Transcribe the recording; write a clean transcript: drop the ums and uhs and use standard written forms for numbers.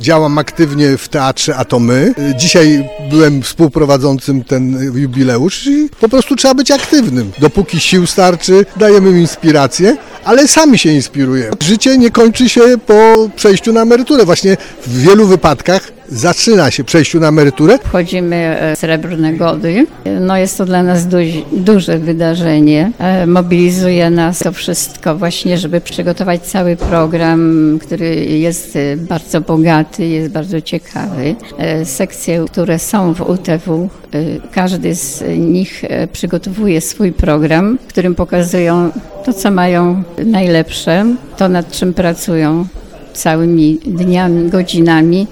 działam aktywnie w teatrze A to my. Dzisiaj byłem współprowadzącym ten jubileusz i po prostu trzeba być aktywnym. Dopóki sił starczy, dajemy im inspirację, ale sami się inspirujemy. Życie nie kończy się po przejściu na emeryturę. Właśnie w wielu wypadkach zaczyna się przejściu na emeryturę. Wchodzimy w srebrne gody. No jest to dla nas duże wydarzenie. Mobilizuje nas to wszystko właśnie, żeby przygotować cały program, który jest bardzo bogaty, jest bardzo ciekawy. Sekcje, które są w UTW, każdy z nich przygotowuje swój program, w którym pokazują to, co mają najlepsze, to nad czym pracują całymi dniami, godzinami.